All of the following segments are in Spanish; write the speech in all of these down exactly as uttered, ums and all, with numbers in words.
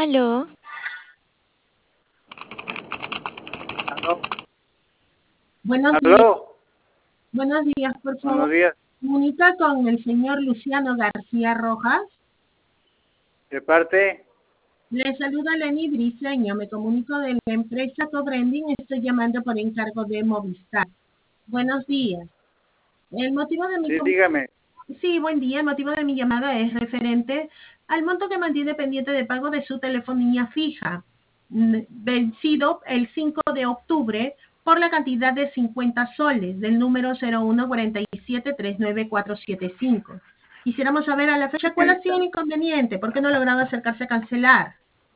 Aló, Aló, Buenos días, aló, buenos días, por buenos favor. días. Comunica con el señor Luciano García Rojas. De parte, Le saluda Lenny Briceño. Me comunico de la empresa Cobrending. Estoy llamando por encargo de Movistar. Buenos días. El motivo de mi sí, com- dígame. Sí, buen día. El motivo de mi llamada es referente al monto que mantiene pendiente de pago de su telefonía fija, mm, vencido el cinco de octubre por la cantidad de cincuenta soles del número cero uno cuatro siete tres nueve cuatro siete cinco. Quisiéramos saber a la fecha cuál ha sido el Señorita, inconveniente, por qué no lograba acercarse a cancelar.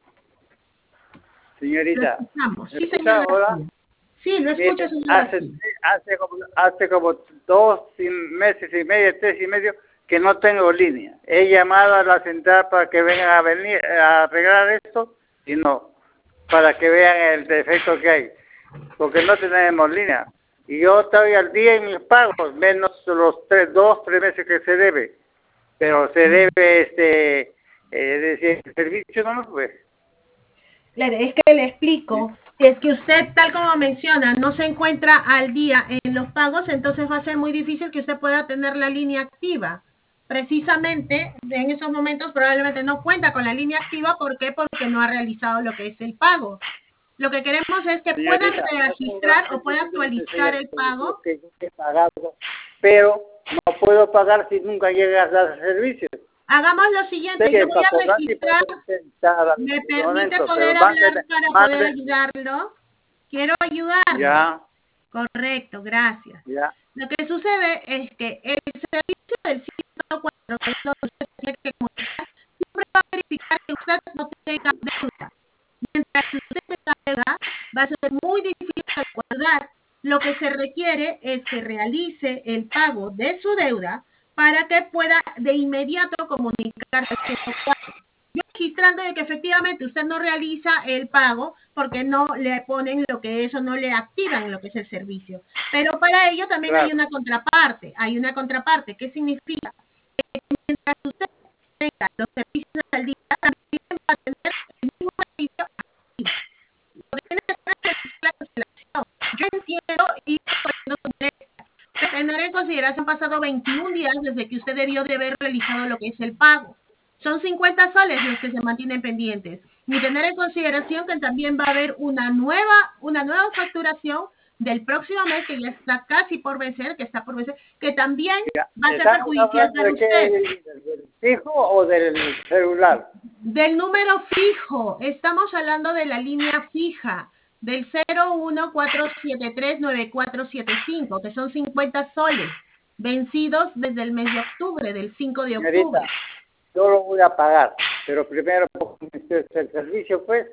Lo señorita, escuchamos. ¿me Sí, escucha señor ahora? García. Sí, lo escucho, Mire, señor hace, García. hace, como, hace como dos y- meses y medio, tres y medio, que no tengo línea. He llamado a la central para que vengan a venir a arreglar esto y no, para que vean el defecto que hay, porque no tenemos línea. Y yo estoy al día en mis pagos, menos los tres, dos, tres meses que se debe. Pero se debe, este, eh, decir, el servicio no nos fue. Claro, es que le explico, si es que usted, tal como menciona, no se encuentra al día en los pagos, entonces va a ser muy difícil que usted pueda tener la línea activa. Precisamente en esos momentos probablemente no cuenta con la línea activa. ¿Por qué? Porque no ha realizado lo que es el pago. Lo que queremos es que pueda Señorita, yo tengo registrar o pueda actualizar el pago. que he pagado, pero no puedo pagar si nunca llegas a dar servicio. Hagamos lo Sé siguiente, yo que voy para a cobrar sí registrar, puedo intentar en me un permite momento, pero poder mándeme, hablar para poder mándeme, ayudarlo. Quiero ayudarlo. ya, Correcto, gracias. ya, Lo que sucede es que el servicio del ciento cuatro, que es donde usted tiene que comunicar, siempre va a verificar que usted no tenga deuda. Mientras que usted tenga deuda, va a ser muy difícil recordar. Lo que se requiere es que realice el pago de su deuda para que pueda de inmediato comunicarse al ciento cuatro. Yo registrando de que efectivamente usted no realiza el pago porque no le ponen lo que eso, no le activan lo que es el servicio. Pero para ello también hay claro, una contraparte, hay una contraparte. ¿Qué significa? Que mientras usted tenga los servicios al día, también va a tener el mismo servicio activo. Lo que tiene que hacer es realizar la cancelación. Yo entiendo y comprendo su molestia, pero tener en consideración pasado veintiún días desde que usted debió de haber realizado lo que es el pago. Son cincuenta soles los que se mantienen pendientes. Y tener en consideración que también va a haber una nueva, una nueva facturación del próximo mes que ya está casi por vencer, que está por vencer, que también ya. va a ser ¿Estamos perjudicial hablando para de qué? usted. ¿Del fijo o del celular? Del número fijo, estamos hablando de la línea fija, del cero uno cuatro siete tres nueve cuatro siete cinco, que son cincuenta soles, vencidos desde el mes de octubre, del cinco de Señorita, octubre. yo lo voy a pagar, pero primero el servicio, pues,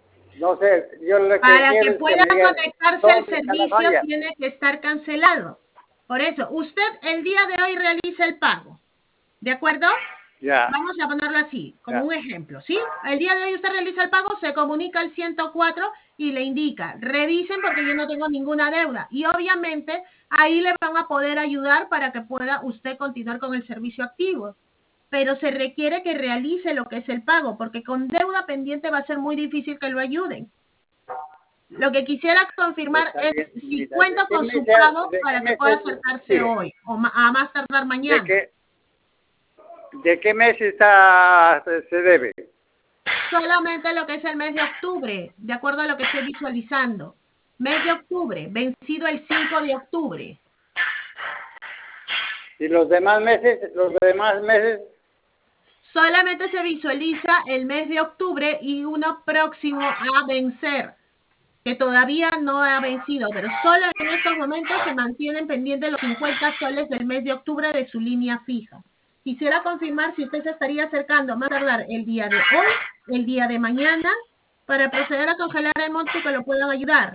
no sé, yo lo que Para que quiero es que pueda me digan conectarse al dónde está la servicio falla. tiene que estar cancelado. Por eso, usted el día de hoy realiza el pago, ¿de acuerdo? Ya, Vamos a ponerlo así, como ya, un ejemplo, ¿sí? El día de hoy usted realiza el pago, se comunica al ciento cuatro y le indica, revisen porque yo no tengo ninguna deuda. Y obviamente ahí le van a poder ayudar para que pueda usted continuar con el servicio activo. Pero se requiere que realice lo que es el pago, porque con deuda pendiente va a ser muy difícil que lo ayuden. Lo que quisiera confirmar está es bien, si señorita. ¿De cuenta qué con su meses, pago de qué para que pueda meses acercarse sigue? hoy o ma- a más tardar ¿De mañana. qué, de qué mes está, se se debe? Solamente lo que es el mes de octubre, de acuerdo a lo que estoy visualizando. Mes de octubre, vencido el cinco de octubre. Y los demás meses, los demás meses, Solamente se visualiza el mes de octubre y uno próximo a vencer, que todavía no ha vencido, pero solo en estos momentos se mantienen pendientes los cincuenta soles del mes de octubre de su línea fija. Quisiera confirmar si usted se estaría acercando a más tardar el día de hoy, el día de mañana, para proceder a congelar el monto y que lo puedan ayudar.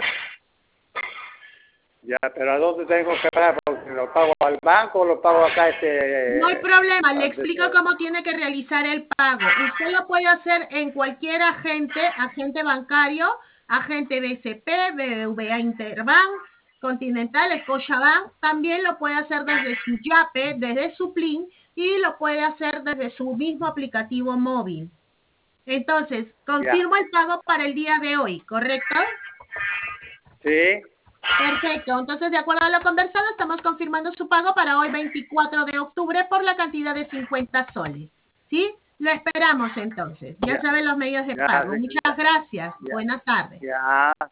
ya, pero ¿a dónde tengo que pagar? Porque ¿lo pago al banco o lo pago acá No hay este, problema, le donde explico se- cómo tiene que realizar el pago. Usted lo puede hacer en cualquier agente, agente bancario, agente B C P, B B V A Interbank, Continental, Scotiabank. También lo puede hacer desde su Yape, desde su Plin y lo puede hacer desde su mismo aplicativo móvil. Entonces, confirmo ya. el pago para el día de hoy, ¿correcto? Sí. Perfecto. Entonces, de acuerdo a lo conversado, estamos confirmando su pago para hoy, veinticuatro de octubre, por la cantidad de cincuenta soles. ¿Sí? Lo esperamos entonces. Ya, ya. saben los medios de ya, pago. Muchas ya. gracias. Ya. Buenas tardes. Ya.